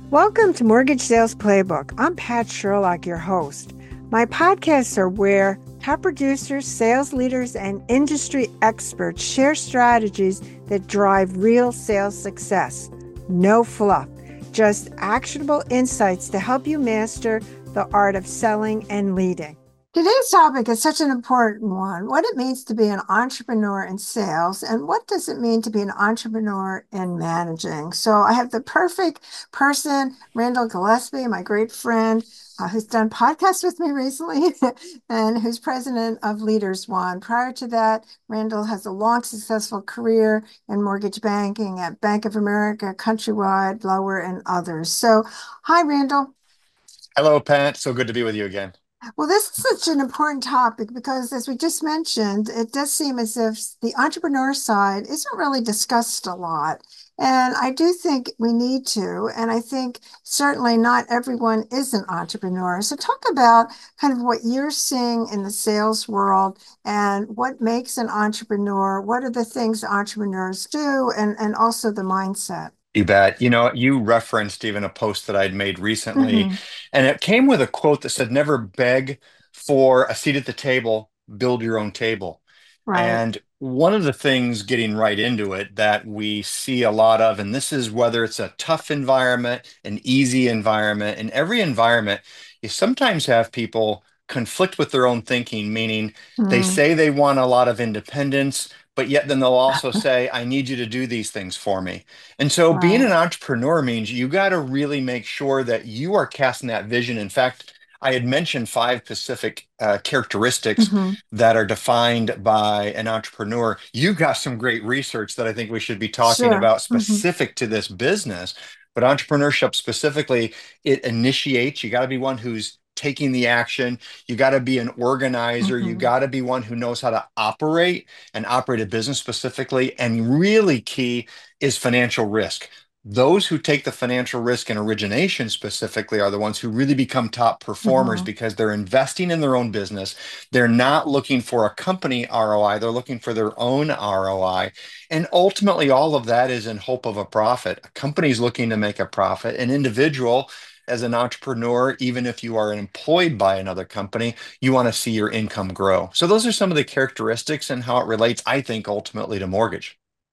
Welcome to Mortgage Sales Playbook. I'm Pat Sherlock, your host. My podcasts are where top producers, sales leaders, and industry experts share strategies that drive real sales success. No fluff, just actionable insights to help you master the art of selling and leading. Today's topic is such an important one. What it means to be an entrepreneur in sales, and what does it mean to be an entrepreneur in managing? So I have the perfect person, Randall Gillespie, my great friend, who's done podcasts with me recently and who's president of Leaders One. Prior to that, Randall has a long, successful career in mortgage banking at Bank of America, Countrywide, Lower, and others. So, hi, Randall. Hello, Pat. So good to be with you again. Well, this is such an important topic because, as we just mentioned, it does seem as if the entrepreneur side isn't really discussed a lot. And I do think we need to. And I think certainly not everyone is an entrepreneur. So, talk about kind of what you're seeing in the sales world and what makes an entrepreneur. What are the things entrepreneurs do, and also the mindset. You bet. You referenced even a post that I'd made recently, Hmm. and it came with a quote that said, "Never beg for a seat at the table, build your own table." Right. And one of the things getting right into it that we see a lot of, and this is whether it's a tough environment, an easy environment, in every environment, you sometimes have people conflict with their own thinking, meaning they Mm. say they want a lot of independence, but yet then they'll also say, I need you to do these things for me. And so being Right. an entrepreneur means you got to really make sure that you are casting that vision. In fact, I had mentioned five specific characteristics Hmm. that are defined by an entrepreneur. You got some great research that I think we should be talking Sure. about Hmm. specific to this business. But entrepreneurship specifically, it initiates. You got to be one who's taking the action. You got to be an organizer. You Hmm. got to be one who knows how to operate and operate a business specifically. And really key is financial risk. Those who take the financial risk and origination specifically are the ones who really become top performers Hmm. because they're investing in their own business. They're not looking for a company ROI, they're looking for their own ROI. And ultimately, all of that is in hope of a profit. A company's looking to make a profit. An individual, as an entrepreneur, even if you are employed by another company, you want to see your income grow. So, those are some of the characteristics and how it relates, I think, ultimately to mortgage.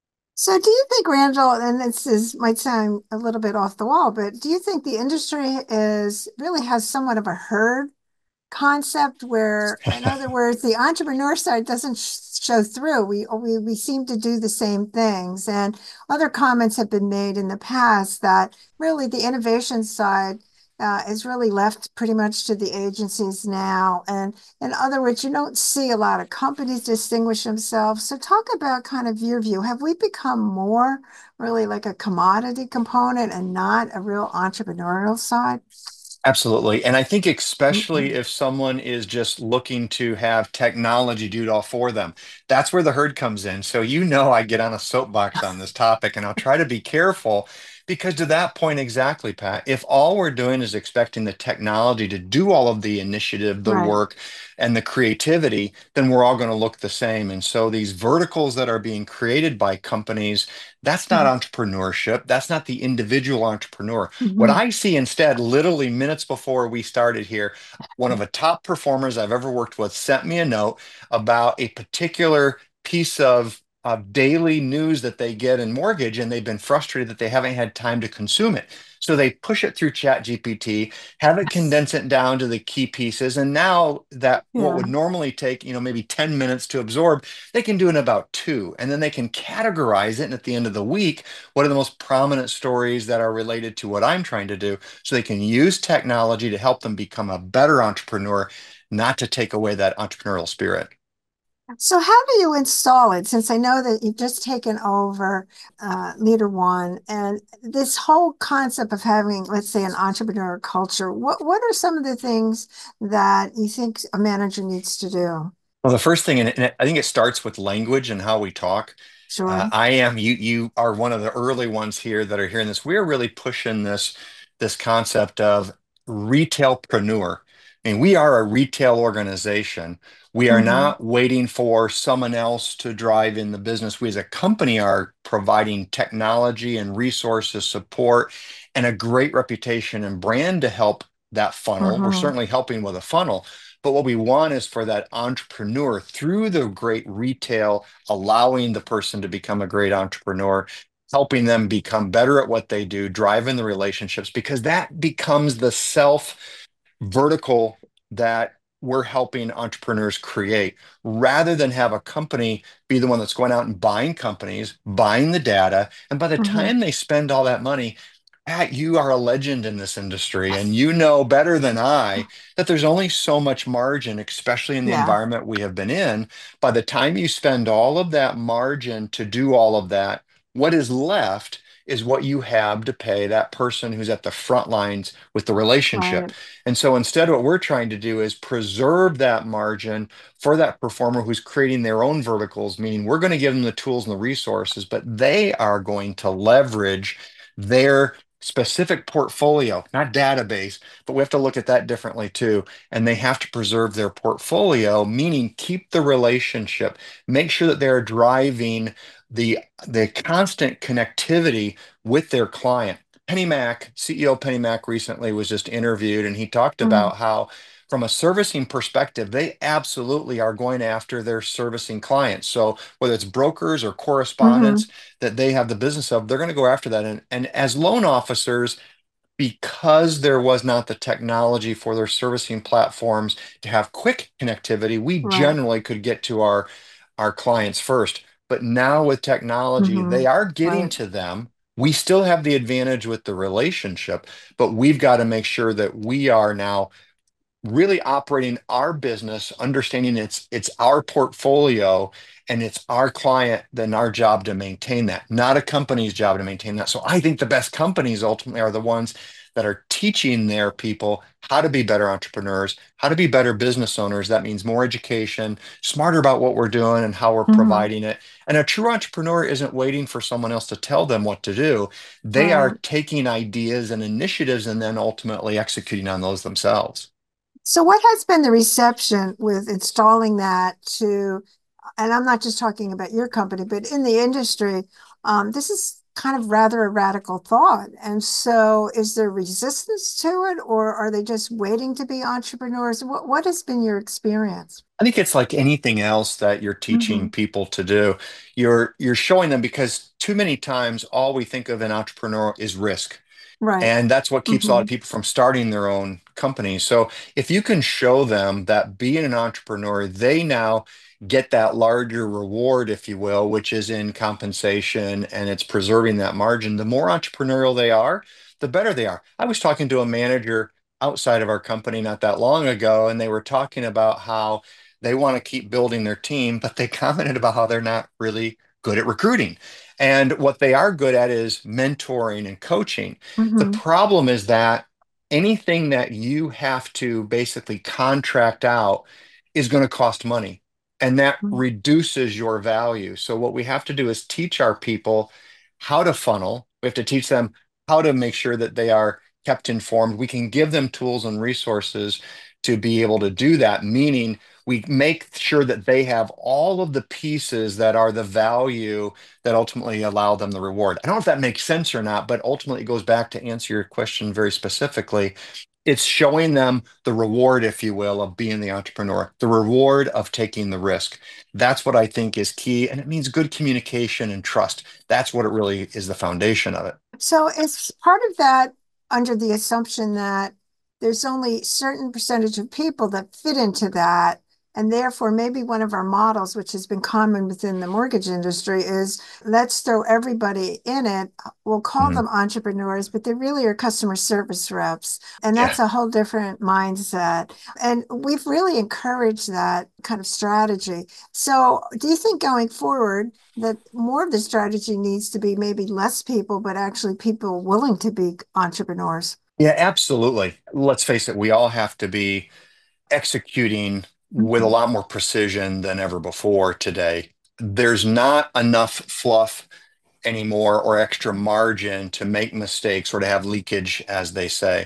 So do you think, Randall, and this is might sound a little bit off the wall, but do you think the industry is really has somewhat of a herd concept where, in other words, the entrepreneur side doesn't show through? We seem to do the same things, and other comments have been made in the past that really the innovation side is really left pretty much to the agencies now. And in other words, you don't see a lot of companies distinguish themselves. So talk about kind of your view. Have we become more really like a commodity component and not a real entrepreneurial side? Absolutely. And I think especially Mm-mm. if someone is just looking to have technology do it all for them, that's where the herd comes in. So I get on a soapbox on this topic and I'll try to be careful because to that point exactly, Pat, if all we're doing is expecting the technology to do all of the initiative, the Right. work, and the creativity, then we're all going to look the same. And so these verticals that are being created by companies, that's not entrepreneurship. That's not the individual entrepreneur. What Mhm. I see instead, literally minutes before we started here, one of the top performers I've ever worked with sent me a note about a particular piece of daily news that they get in mortgage, and they've been frustrated that they haven't had time to consume it. So they push it through Chat GPT, have it condense it down to the key pieces, and now that what Yeah. would normally take, maybe 10 minutes to absorb, they can do in about two. And then they can categorize it. And at the end of the week, what are the most prominent stories that are related to what I'm trying to do so they can use technology to help them become a better entrepreneur, not to take away that entrepreneurial spirit. So how do you install it? Since I know that you've just taken over Leader One and this whole concept of having, let's say, an entrepreneur culture, what are some of the things that you think a manager needs to do? Well, the first thing, and I think it starts with language and how we talk. Sure. You are one of the early ones here that are hearing this. We're really pushing this concept of retailpreneur, mean, we are a retail organization. We are Hmm. not waiting for someone else to drive in the business. We as a company are providing technology and resources, support, and a great reputation and brand to help that funnel. We're Hmm. certainly helping with a funnel, but what we want is for that entrepreneur through the great retail, allowing the person to become a great entrepreneur, helping them become better at what they do, driving the relationships, because that becomes the self vertical that we're helping entrepreneurs create rather than have a company be the one that's going out and buying companies, buying the data. And by the Hmm. time they spend all that money, Pat, you are a legend in this industry, and you know better than I that there's only so much margin, especially in the Yeah. environment we have been in. By the time you spend all of that margin to do all of that, what is left is what you have to pay that person who's at the front lines with the relationship. Right. And so instead, what we're trying to do is preserve that margin for that performer who's creating their own verticals, meaning we're going to give them the tools and the resources, but they are going to leverage their specific portfolio, not database, but we have to look at that differently too. And they have to preserve their portfolio, meaning keep the relationship, make sure that they're driving the constant connectivity with their client. Penny Mac, CEO Penny Mac recently was just interviewed, and he talked Hmm. about how, from a servicing perspective, they absolutely are going after their servicing clients. So whether it's brokers or correspondents Hmm. that they have the business of, they're going to go after that. And as loan officers, because there was not the technology for their servicing platforms to have quick connectivity, we Right. generally could get to our clients first. But now with technology, Hmm. they are getting Right. to them. We still have the advantage with the relationship, but we've got to make sure that we are now really operating our business, understanding it's our portfolio and it's our client, then our job to maintain that, not a company's job to maintain that. So I think the best companies ultimately are the ones that are teaching their people how to be better entrepreneurs, how to be better business owners. That means more education, smarter about what we're doing and how we're Hmm. providing it. And a true entrepreneur isn't waiting for someone else to tell them what to do. They are Right. taking ideas and initiatives and then ultimately executing on those themselves. So, what has been the reception with installing that to, and I'm not just talking about your company, but in the industry, this is kind of rather a radical thought. And so, is there resistance to it, or are they just waiting to be entrepreneurs? What has been your experience? I think it's like anything else that you're Hmm. teaching people to do. You're showing them because too many times all we think of an entrepreneur is risk. Right. And that's what keeps a lot Hmm. of people from starting their own companies. So if you can show them that being an entrepreneur, they now get that larger reward, if you will, which is in compensation and it's preserving that margin, the more entrepreneurial they are, the better they are. I was talking to a manager outside of our company not that long ago, and they were talking about how they want to keep building their team, but they commented about how they're not really good at recruiting. And what they are good at is mentoring and coaching. The Hmm. problem is that anything that you have to basically contract out is going to cost money, and that reduces your value. So, what we have to do is teach our people how to funnel. We have to teach them how to make sure that they are kept informed. We can give them tools and resources to be able to do that, meaning we make sure that they have all of the pieces that are the value that ultimately allow them the reward. I don't know if that makes sense or not, but ultimately it goes back to answer your question very specifically. It's showing them the reward, if you will, of being the entrepreneur, the reward of taking the risk. That's what I think is key. And it means good communication and trust. That's what it really is the foundation of it. So it's part of that under the assumption that there's only certain percentage of people that fit into that. And therefore, maybe one of our models, which has been common within the mortgage industry, is let's throw everybody in it. We'll call Mhm. them entrepreneurs, but they really are customer service reps. And Yeah. that's a whole different mindset. And we've really encouraged that kind of strategy. So, do you think going forward, that more of the strategy needs to be maybe less people, but actually people willing to be entrepreneurs? Yeah, absolutely. Let's face it, we all have to be executing with a Mhm. lot more precision than ever before today. There's not enough fluff anymore or extra margin to make mistakes or to have leakage, as they say.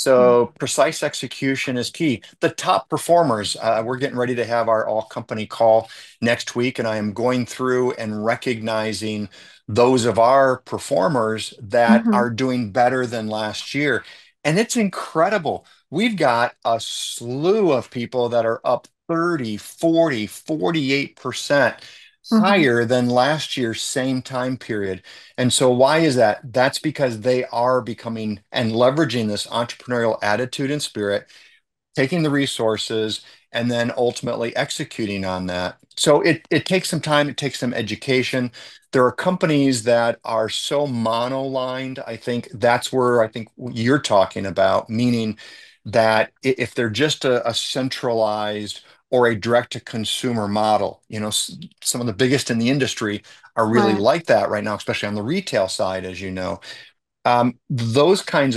So precise execution is key. The top performers, we're getting ready to have our all company call next week, and I am going through and recognizing those of our performers that Mm-hmm. are doing better than last year. And it's incredible. We've got a slew of people that are up 30, 40, 48% Mm-hmm. higher than last year's same time period. And so, why is that? That's because they are becoming and leveraging this entrepreneurial attitude and spirit, taking the resources, and then ultimately executing on that. So, it takes some time, it takes some education. There are companies that are so monolined. I think that's where I think you're talking about, meaning that if they're just a centralized or a direct to consumer model, some of the biggest in the industry are really Right. like that right now, especially on the retail side, as you know. Those kinds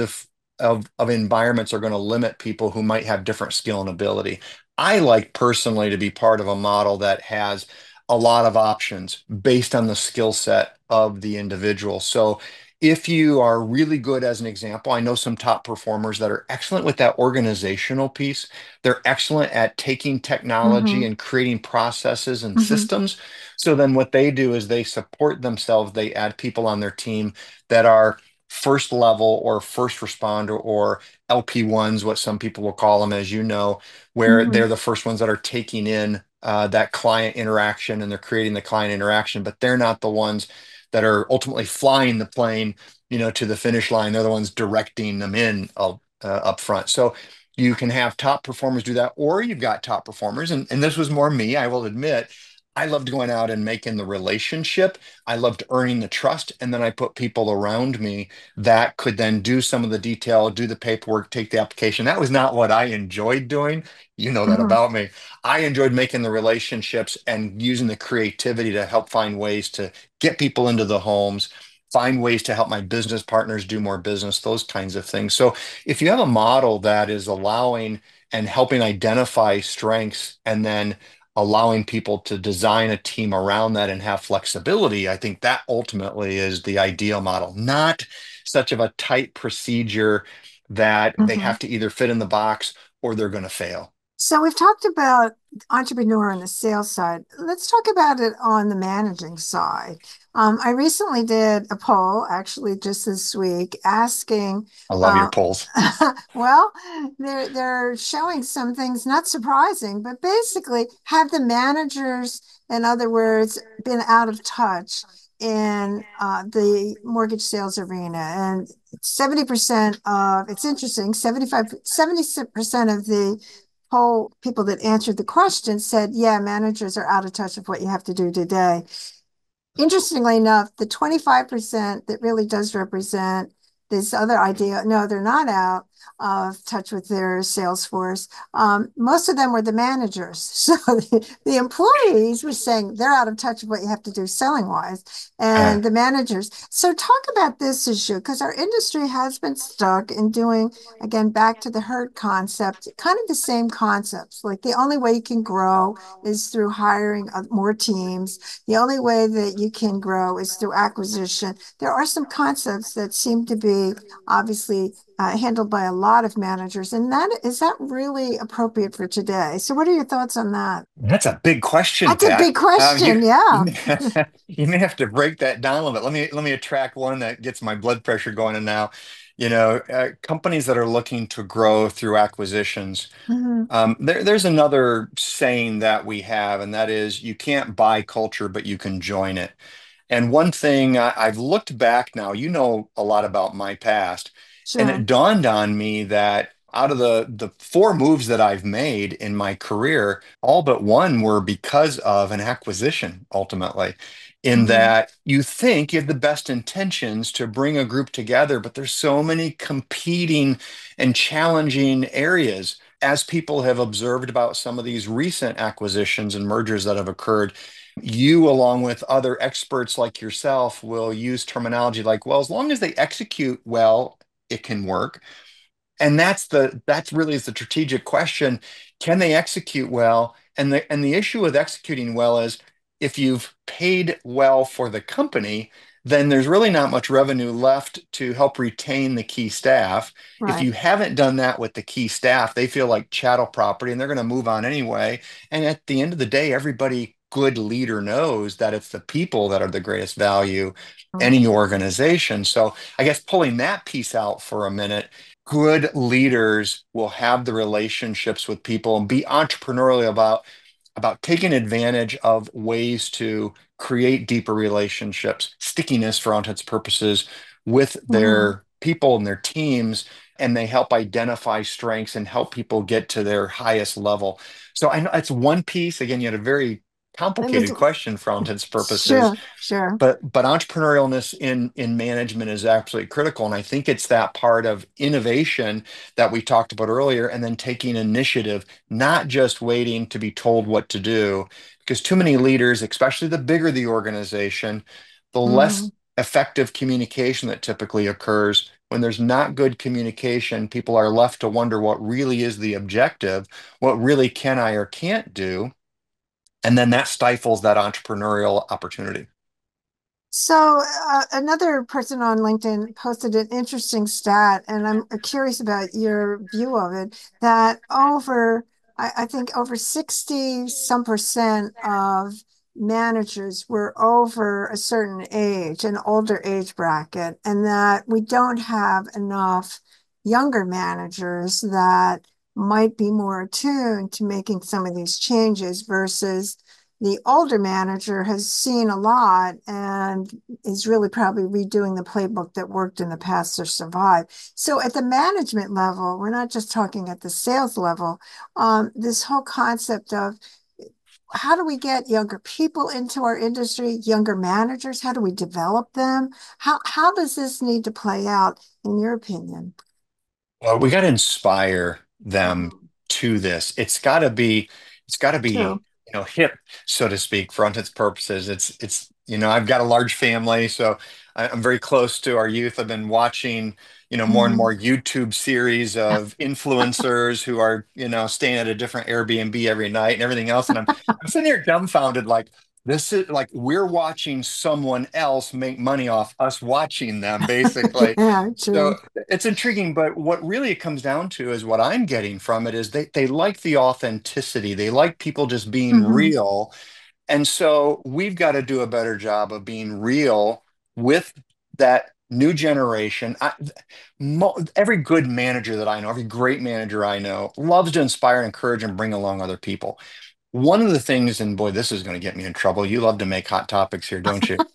of environments are going to limit people who might have different skill and ability. I like personally to be part of a model that has a lot of options based on the skill set of the individual. So if you are really good, as an example, I know some top performers that are excellent with that organizational piece. They're excellent at taking technology Mm-hmm. and creating processes and Mm-hmm. systems. So then what they do is they support themselves. They add people on their team that are first level or first responder or LP1s, what some people will call them, as you know, where Mm-hmm. they're the first ones that are taking in that client interaction and they're creating the client interaction, but they're not the ones that are ultimately flying the plane, to the finish line. They're the ones directing them in up front. So you can have top performers do that, or you've got top performers, and this was more me, I will admit. I loved going out and making the relationship. I loved earning the trust. And then I put people around me that could then do some of the detail, do the paperwork, take the application. That was not what I enjoyed doing. You know that Mm-hmm. about me. I enjoyed making the relationships and using the creativity to help find ways to get people into the homes, find ways to help my business partners do more business, those kinds of things. So if you have a model that is allowing and helping identify strengths and then allowing people to design a team around that and have flexibility, I think that ultimately is the ideal model, not such of a tight procedure that they Mm-hmm. have to either fit in the box or they're going to fail. So we've talked about entrepreneur on the sales side. Let's talk about it on the managing side. I recently did a poll, actually just this week, asking, I love your uh, polls. well, they're showing some things not surprising, but basically, have the managers, in other words, been out of touch in the mortgage sales arena? And 70% of, it's interesting, 70% of the poll people that answered the question said, yeah, managers are out of touch of what you have to do today. Interestingly enough, the 25% that really does represent this other idea, no, they're not out of touch with their sales force. Most of them were the managers. So the employees were saying they're out of touch with what you have to do selling wise, Uh, and the managers. So talk about this issue because our industry has been stuck in doing, again, back to the herd concept, kind of the same concepts. Like the only way you can grow is through hiring more teams. The only way that you can grow is through acquisition. There are some concepts that seem to be obviously handled by a lot of managers, and that really appropriate for today? So, what are your thoughts on that? that's a big question, That's a Pat. big question. You Yeah. may, you may have to break that down a little bit. Let me attract one that gets my blood pressure going. And now, companies that are looking to grow through acquisitions. Mhm. There's another saying that we have, and that is you can't buy culture, but you can join it. And one thing I've looked back now, you know a lot about my past, and Sure. it dawned on me that out of the four moves that I've made in my career, all but one were because of an acquisition, ultimately. In Hmm. that you think you have the best intentions to bring a group together, but there's so many competing and challenging areas. As people have observed about some of these recent acquisitions and mergers that have occurred, you, along with other experts like yourself, will use terminology like, well, as long as they execute well, it can work. And that's really is the strategic question. Can they execute well? And the issue with executing well is if you've paid well for the company, then there's really not much revenue left to help retain the key staff. If Right. you haven't done that with the key staff, they feel like chattel property and they're going to move on anyway. And at the end of the day, everybody good leader knows that it's the people that are the greatest value any organization. So I guess pulling that piece out for a minute, good leaders will have the relationships with people and be entrepreneurial about taking advantage of ways to create deeper relationships, stickiness for all intents and purposes with Mhm. their people and their teams, and they help identify strengths and help people get to their highest level. So I know it's one piece. Again, you had a very Let me complicated do, question for all intents and purposes, sure, sure. but entrepreneurialness in management is absolutely critical. And I think it's that part of innovation that we talked about earlier, and then taking initiative, not just waiting to be told what to do. Because too many leaders, especially the bigger the organization, the Hmm. less effective communication that typically occurs. When there's not good communication, people are left to wonder what really is the objective, what really can I or can't do, and then that stifles that entrepreneurial opportunity. So, another person on LinkedIn posted an interesting stat, and I'm curious about your view of it. That I think over 60 some percent of managers were over a certain age, an older age bracket, and that we don't have enough younger managers that might be more attuned to making some of these changes versus the older manager has seen a lot and is really probably redoing the playbook that worked in the past or survived. So at the management level, we're not just talking at the sales level. This whole concept of how do we get younger people into our industry, younger managers? How do we develop them? How does this need to play out, in your opinion? Well, we got to inspire them Mhm. to this. It's got to be, True. hip, so to speak, for all intents and purposes. I've got a large family, so I'm very close to our youth. I've been watching, more and Mhm. more YouTube series of influencers who are, staying at a different Airbnb every night and everything else. And I'm sitting here dumbfounded, like, this is like we're watching someone else make money off us watching them, basically. Yeah, So true. it's intriguing, but what really it comes down to is what I'm getting from it is they like the authenticity. They like people just being Hmm. real. And so we've got to do a better job of being real with that new generation. Every good manager that I know, every great manager I know, loves to inspire, encourage, and bring along other people. One of the things, and boy, this is going to get me in trouble. You love to make hot topics here, don't you?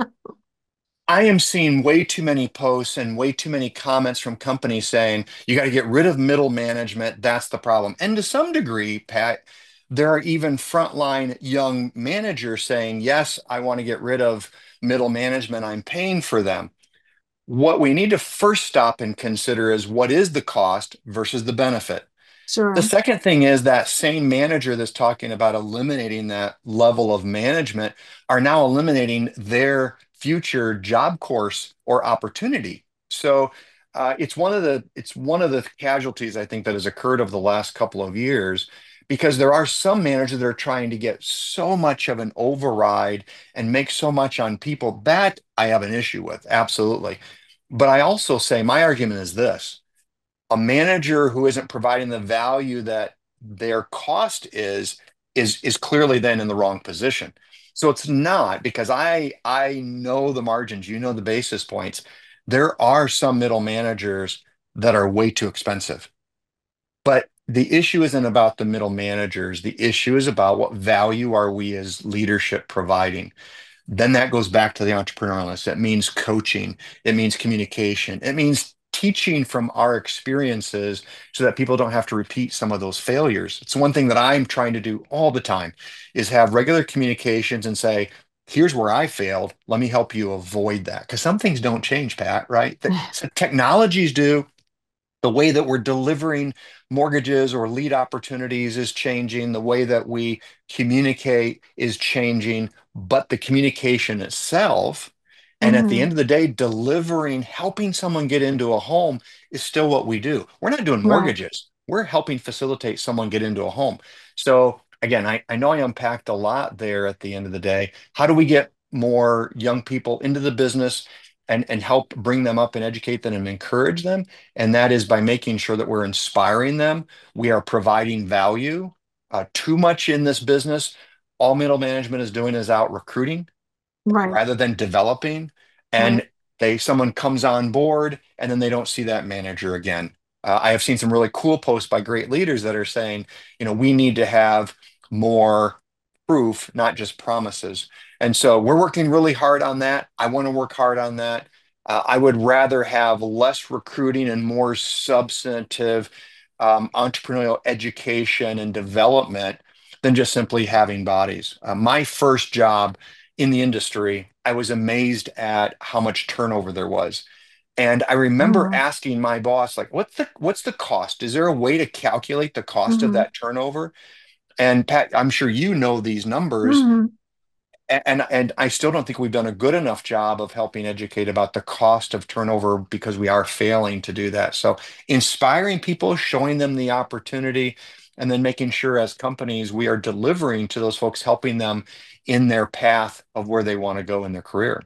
I am seeing way too many posts and way too many comments from companies saying you got to get rid of middle management. That's the problem. And to some degree, Pat, there are even frontline young managers saying, yes, I want to get rid of middle management. I'm paying for them. What we need to first stop and consider is what is the cost versus the benefit. The Sure. second thing is that same manager that's talking about eliminating that level of management are now eliminating their future job course or opportunity. So it's one of the casualties I think that has occurred over the last couple of years because there are some managers that are trying to get so much of an override and make so much on people that I have an issue with, absolutely. But I also say my argument is this: a manager who isn't providing the value that their cost is clearly then in the wrong position. So it's not because I know the margins, the basis points. There are some middle managers that are way too expensive. But the issue isn't about the middle managers. The issue is about what value are we as leadership providing. Then that goes back to the entrepreneurialist. That means coaching. It means communication. It means teaching from our experiences so that people don't have to repeat some of those failures. It's one thing that I'm trying to do all the time is have regular communications and say, here's where I failed. Let me help you avoid that. Because some things don't change, Pat, right? So technologies do, the way that we're delivering mortgages or lead opportunities is changing. The way that we communicate is changing, but the communication itself, and at the Hmm. end of the day, delivering, helping someone get into a home is still what we do. We're not doing Right. mortgages. We're helping facilitate someone get into a home. So again, I know I unpacked a lot there at the end of the day. How do we get more young people into the business and help bring them up and educate them and encourage them. And that is by making sure that we're inspiring them. We are providing value. Too much in this business, all middle management is doing is out recruiting Right. rather than developing. Right. And someone comes on board and then they don't see that manager again. I have seen some really cool posts by great leaders that are saying, we need to have more proof, not just promises. And so we're working really hard on that. I want to work hard on that. I would rather have less recruiting and more substantive entrepreneurial education and development than just simply having bodies. My first job in the industry, I was amazed at how much turnover there was. And I remember Hmm. asking my boss, like, what's the cost? Is there a way to calculate the cost of Hmm. that turnover? And Pat, I'm sure you know these numbers, Hmm. and I still don't think we've done a good enough job of helping educate about the cost of turnover because we are failing to do that. So inspiring people, showing them the opportunity, and then making sure as companies we are delivering to those folks, helping them in their path of where they want to go in their career.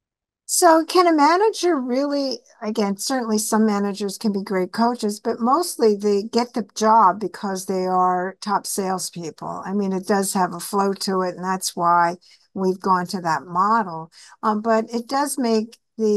So, can a manager really, again, certainly some managers can be great coaches, but mostly they get the job because they are top salespeople. I mean, it does have a flow to it, and that's why we've gone to that model. But it does make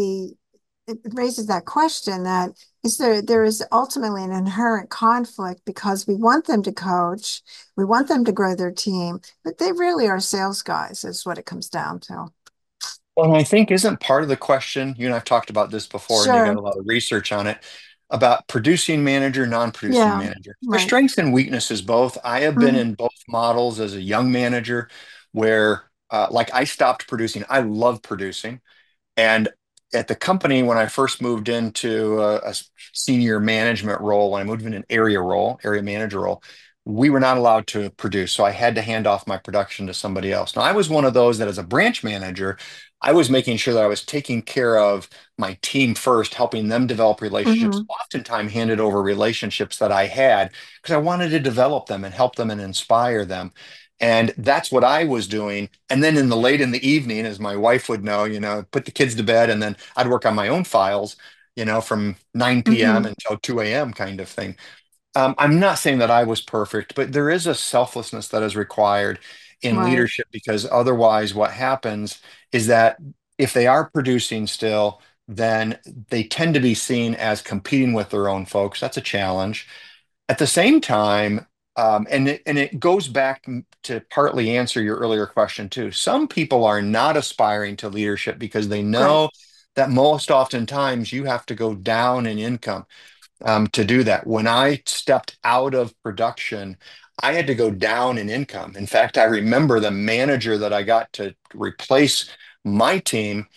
it raises that question that there is ultimately an inherent conflict because we want them to coach, we want them to grow their team, but they really are sales guys, is what it comes down to. Well, and I think isn't part of the question, you and I've talked about this before, and you got Sure. a lot of research on it, about producing manager, non-producing Yeah. manager. There's Right. strengths and weaknesses both. I have been Mhm. in both models as a young manager where like I stopped producing. I love producing. And at the company, when I first moved into a senior management role, when I moved in an area role, area manager role, we were not allowed to produce. So I had to hand off my production to somebody else. Now, I was one of those that as a branch manager, I was making sure that I was taking care of my team first, helping them develop relationships, Mhm. oftentimes handed over relationships that I had because I wanted to develop them and help them and inspire them. And that's what I was doing. And then in the late in the evening, as my wife would know, put the kids to bed and then I'd work on my own files, from 9 p.m. Mhm. until 2 a.m. kind of thing. I'm not saying that I was perfect, but there is a selflessness that is required in Right. leadership because otherwise, what happens is that if they are producing still, then they tend to be seen as competing with their own folks. That's a challenge. At the same time, and it goes back to partly answer your earlier question too. Some people are not aspiring to leadership because they Right. know that most oftentimes you have to go down in income to do that. When I stepped out of production, I had to go down in income. In fact, I remember the manager that I got to replace my team.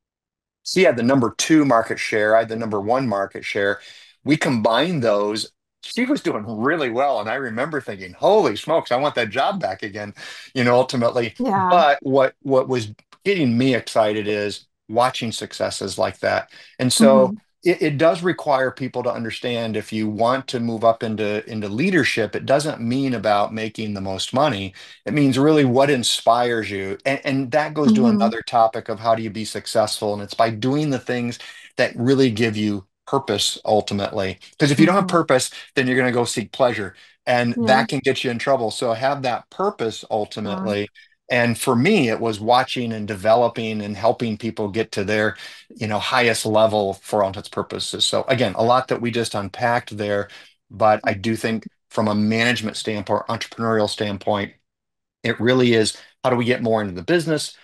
She had the number two market share. I had the number one market share. We combined those. She was doing really well. And I remember thinking, holy smokes, I want that job back again, ultimately. Yeah. But what was getting me excited is watching successes like that. And so Mhm. it does require people to understand if you want to move up into leadership, it doesn't mean about making the most money. It means really what inspires you. And that goes to Mhm. another topic of how do you be successful? And it's by doing the things that really give you purpose ultimately. Because if you don't have Mhm. purpose, then you're going to go seek pleasure. And Yeah. that can get you in trouble. So have that purpose Sure. ultimately. And for me, it was watching and developing and helping people get to their, highest level for all intents and purposes. So again, a lot that we just unpacked there, but I do think from a management standpoint, entrepreneurial standpoint, it really is how do we get more into the business?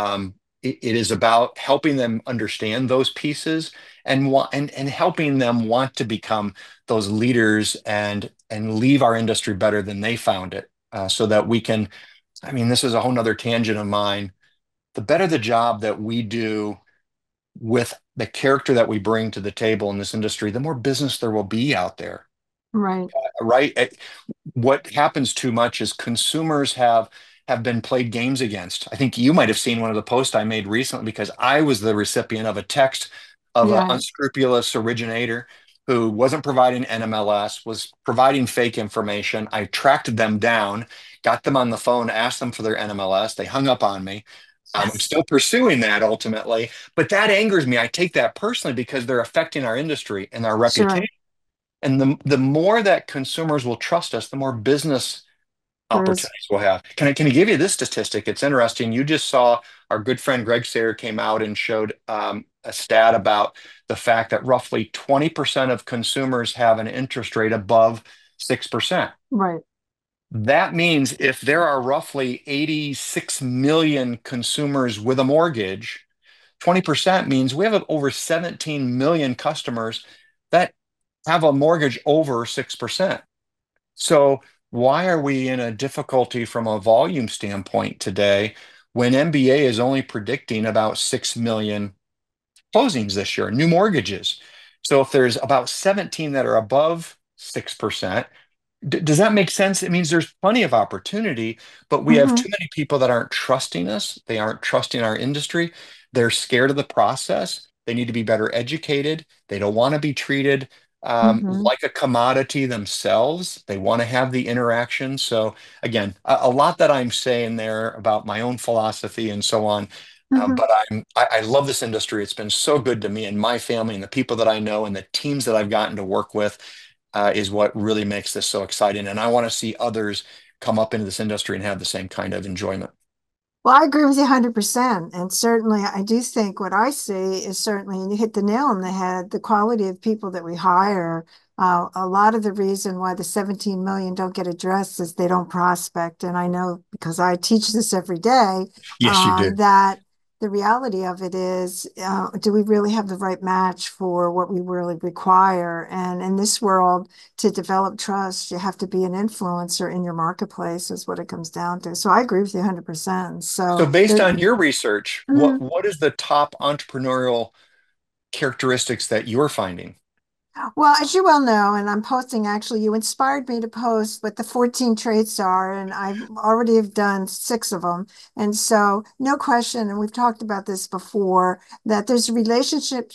It is about helping them understand those pieces and helping them want to become those leaders and leave our industry better than they found it, so that we can. I mean, this is a whole nother tangent of mine. The better the job that we do with the character that we bring to the table in this industry, the more business there will be out there, Right. right? What happens too much is consumers have been played games against. I think you might have seen one of the posts I made recently because I was the recipient of a text of an Yeah. unscrupulous originator who wasn't providing NMLS, was providing fake information. I tracked them down, got them on the phone, asked them for their NMLS. They hung up on me. I'm Yes. still pursuing that ultimately, but that angers me. I take that personally because they're affecting our industry and our Sure. reputation. And the more that consumers will trust us, the more business There is. opportunities we'll have. Can I give you this statistic? It's interesting. You just saw our good friend Greg Sayer came out and showed a stat about the fact that roughly 20% of consumers have an interest rate above 6%. Right. That means if there are roughly 86 million consumers with a mortgage, 20% means we have over 17 million customers that have a mortgage over 6%. So why are we in a difficulty from a volume standpoint today when MBA is only predicting about 6 million closings this year, new mortgages? So if there's about 17 that are above 6%, does that make sense? It means there's plenty of opportunity, but we have Hmm. too many people that aren't trusting us. They aren't trusting our industry. They're scared of the process. They need to be better educated. They don't want to be treated Hmm. like a commodity themselves. They want to have the interaction. So again, a lot that I'm saying there about my own philosophy and so on. Hmm. But I love this industry. It's been so good to me and my family and the people that I know and the teams that I've gotten to work with is what really makes this so exciting. And I want to see others come up into this industry and have the same kind of enjoyment. Well, I agree with you 100%. And certainly, I do think what I see is certainly, and you hit the nail on the head, the quality of people that we hire. A lot of the reason why the 17 million don't get addressed is they don't prospect. And I know because I teach this every day, Yes, you do. that the reality of it is, do we really have the right match for what we really require? And in this world, to develop trust, you have to be an influencer in your marketplace, is what it comes down to. So I agree with you 100%. So So based there, on your research, what mhm. what is the top entrepreneurial characteristics that you're finding? Well, as you well know, and I'm posting actually, you inspired me to post what the 14 traits are, and I've already have done six of them. And so, no question, and we've talked about this before, that there's relationship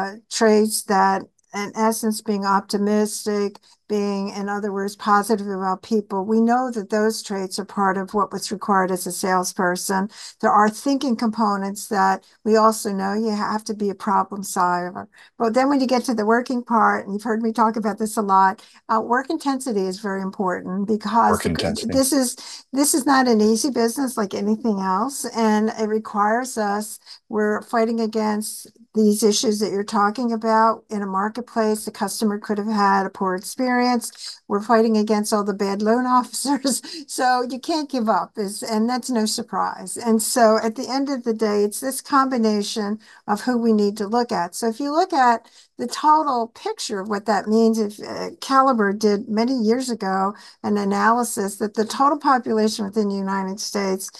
traits that, in essence, being optimistic, being, in other words, positive about people. We know that those traits are part of what was required as a salesperson. There are thinking components that we also know you have to be a problem solver. But then when you get to the working part, and you've heard me talk about this a lot, work intensity is very important because Work intensity. this is not an easy business like anything else, and it requires us. We're fighting against these issues that you're talking about in a marketplace. The customer could have had a poor experience. We're fighting against all the bad loan officers, so you can't give up. And that's no surprise. And so at the end of the day, it's this combination of who we need to look at. So if you look at the total picture of what that means, if Caliber did many years ago an analysis that the total population within the United States,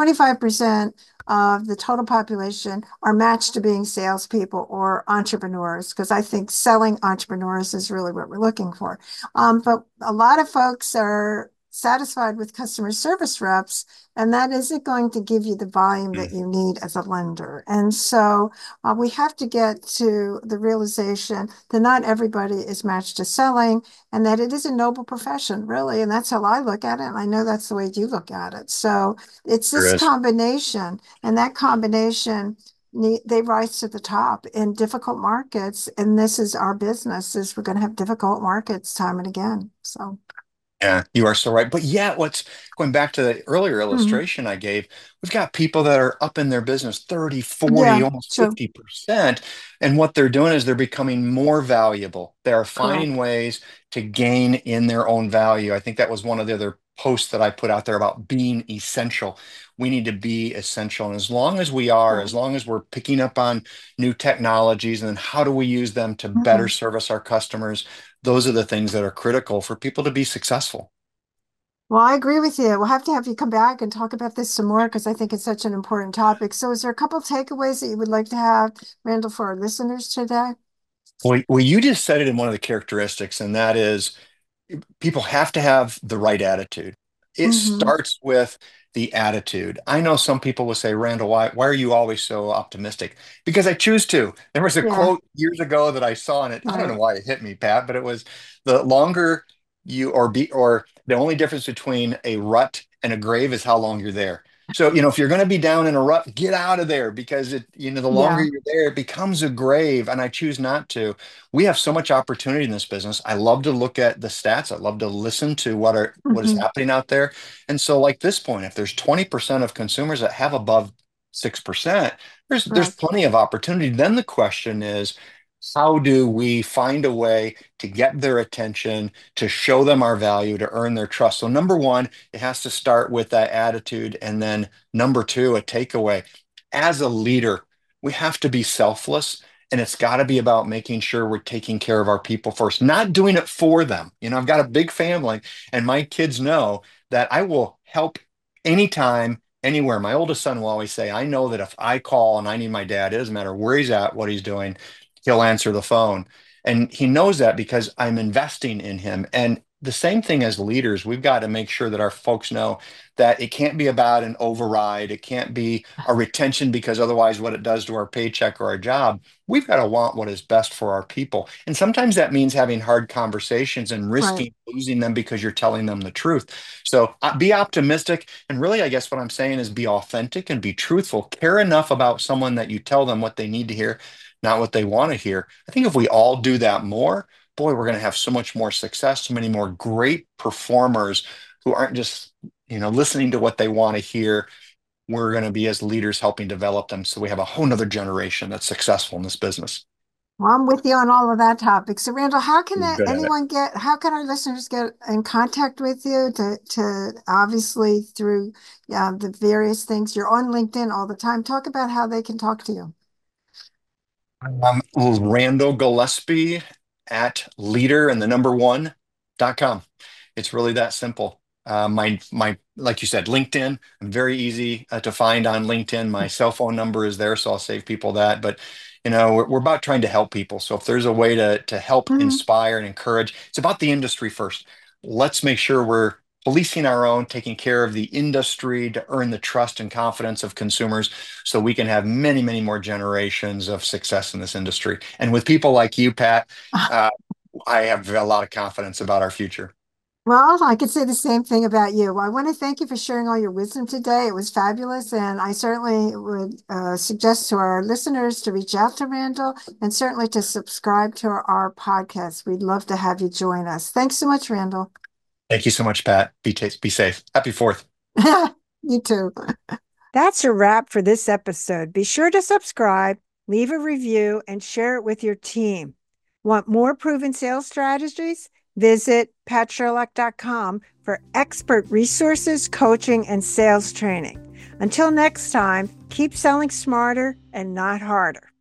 25% of the total population are matched to being salespeople or entrepreneurs, because I think selling entrepreneurs is really what we're looking for. But a lot of folks are satisfied with customer service reps, and that isn't going to give you the volume that Mm. you need as a lender. And so we have to get to the realization that not everybody is matched to selling and that it is a noble profession, really. And that's how I look at it. And I know that's the way you look at it. So it's There this is. combination, and that combination. They rise to the top in difficult markets, and this is our business. Is we're going to have difficult markets time and again. So, Yeah, you are so right. But yeah, what's going back to the earlier mhm. illustration I gave, we've got people that are up in their business 30, 40, Yeah, almost true, 50%. And what they're doing is they're becoming more valuable. They're finding correct. ways to gain in their own value. I think that was one of the other posts that I put out there about being essential. We need to be essential. And as long as we are, Right. as long as we're picking up on new technologies and then how do we use them to better Mhm. service our customers, those are the things that are critical for people to be successful. Well, I agree with you. We'll have to have you come back and talk about this some more because I think it's such an important topic. So, is there a couple takeaways that you would like to have, Randall, for our listeners today? Well, you just said it in one of the characteristics, and that is people have to have the right attitude. It Hmm. starts with the attitude. I know some people will say, Randall, why are you always so optimistic? Because I choose to. There was a Yeah, quote years ago that I saw, and I don't know right. why it hit me, Pat, but it was the longer you or the only difference between a rut and a grave is how long you're there. So, if you're going to be down in a rut, get out of there because the longer Yeah. you're there, it becomes a grave. And I choose not to. We have so much opportunity in this business. I love to look at the stats. I love to listen to what is Hmm. happening out there. And so, like this point, if there's 20% of consumers that have above 6%, there's Right. plenty of opportunity. Then the question is, how do we find a way to get their attention, to show them our value, to earn their trust? So, number one, it has to start with that attitude. And then number two, a takeaway. As a leader, we have to be selfless. And it's got to be about making sure we're taking care of our people first, not doing it for them. I've got a big family, and my kids know that I will help anytime, anywhere. My oldest son will always say, I know that if I call and I need my dad, it doesn't matter where he's at, what he's doing, he'll answer the phone. And he knows that because I'm investing in him. And the same thing as leaders, we've got to make sure that our folks know that it can't be about an override. It can't be a retention because otherwise, what it does to our paycheck or our job, we've got to want what is best for our people. And sometimes that means having hard conversations and Right. risking losing them because you're telling them the truth. So be optimistic. And really, I guess what I'm saying is be authentic and be truthful. Care enough about someone that you tell them what they need to hear, not what they want to hear. I think if we all do that more, boy, we're going to have so much more success, so many more great performers who aren't just, listening to what they want to hear. We're going to be as leaders helping develop them. So we have a whole nother generation that's successful in this business. Well, I'm with you on all of that topic. So, Randall, You're good at it. how can our listeners get in contact with you to obviously through the various things? You're on LinkedIn all the time. Talk about how they can talk to you. Randall Gillespie at leader and the number one.com. It's really that simple. Like you said, LinkedIn, I'm very easy to find on LinkedIn. My cell phone number is there, so I'll save people that. But we're about trying to help people. So if there's a way to help Mhm. inspire and encourage, it's about the industry first. Let's make sure we're policing our own, taking care of the industry to earn the trust and confidence of consumers so we can have many, many more generations of success in this industry. And with people like you, Pat, uh, I have a lot of confidence about our future. Well, I could say the same thing about you. I want to thank you for sharing all your wisdom today. It was fabulous. And I certainly would suggest to our listeners to reach out to Randall and certainly to subscribe to our podcast. We'd love to have you join us. Thanks so much, Randall. Thank you so much, Pat. Be safe. Happy 4th. You too. That's a wrap for this episode. Be sure to subscribe, leave a review, and share it with your team. Want more proven sales strategies? Visit patsherlock.com for expert resources, coaching, and sales training. Until next time, keep selling smarter and not harder.